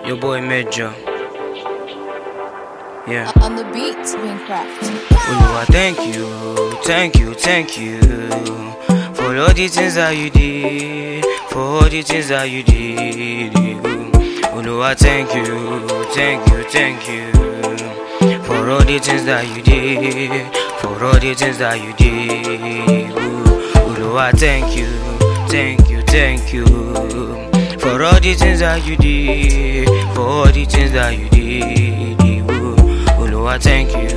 Your boy Major. Yeah. On the beat, Wingcraft. Oluwa, thank you for all the things that you did, for all the things that you did. Oluwa, thank you for all the things that you did, for all the things that you did. Oluwa, thank you for all the things that you did, for all the things that you did. Oluwa, thank you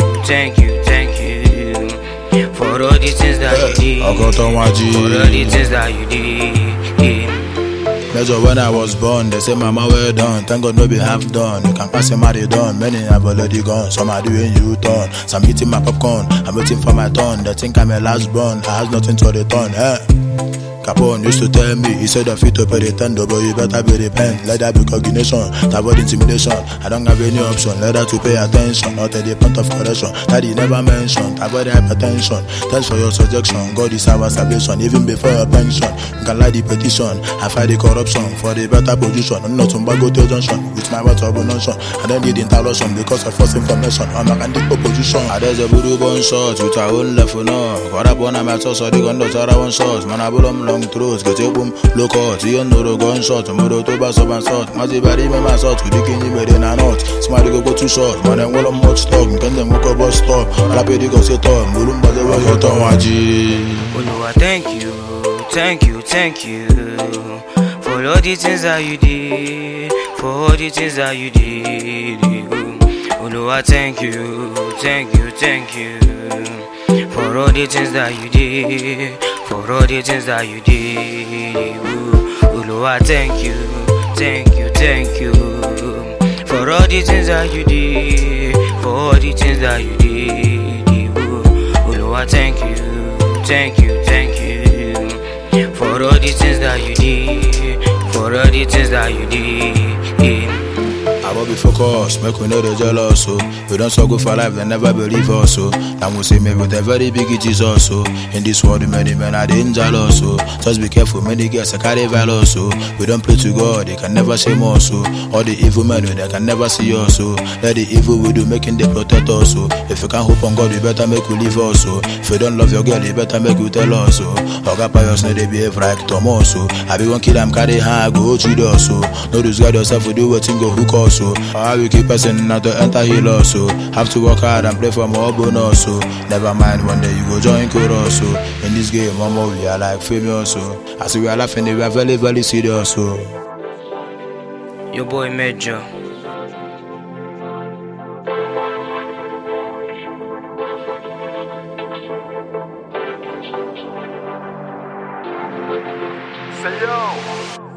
for all the things that you did, for all the things that you did. Major, when I was born, they say mama well done. Thank God no be half done. You can pass a marry done. Many have already gone. Some are doing U-turn. Some eating my popcorn. I'm waiting for my turn. They think I'm a last born. I have nothing to return. Capone used to tell me, he said of it to pay the tender, but you better be repent. Let that be cognition, to avoid intimidation. I don't have any option, let that to pay attention. Not at the point of correction, that he never mentioned. Avoid hypertension, thanks for your suggestion. God is our salvation, even before your pension. You can like the petition, I fight the corruption for the better position. I'm not on Bago to junction, with my water notion. I don't need interruption because of false information. I'm a candid opposition. I there's a voodoo bone shot, with our own left for now. What up on a matter, so they gon' do our own shots. Man, I will long throws, get a boom, look out, you know the gunshot, tomorrow to bass up and salt. Mazibari, my salt, with the king, you made in a knot. Somebody go too short, man, and well, much talk, can them walk about stop. Rapid, go say, Tom, Mulumba, the way you talk, Oluwa, thank you for all the things that you did, for all the things that you did. Oluwa, thank you for all the things that you did, for all the things that you did. Oluwa, thank you for all the things that you did, for all the things that you did. Oluwa, thank you for all the things that you did, for all the things that you did. I will be focused, make we know the jealous, so we don't struggle for life, they never believe us, so and we say maybe with a very big Jesus, so in this world many men are dangerous, so just be careful, many girls carry valor, so we don't pray to God, they can never say more, so all the evil men, they can never see us, so let the evil we do, making they protect us, so if you can't hope on God, you better make you leave us, so if you don't love your girl, you better make you tell us, so Oga Pius, no they behave like Thomas, so I be one kid, I'm carry high, go treat us, so no disguise yourself, we do what thing go hook us, so how we keep person not to enter heal us, so have to work hard and play for more bonus, so never mind, one day you go join chorus, so in this game, mama, we are like famous, so as we are laughing, we are very, very serious, so Your boy Major. Say yo.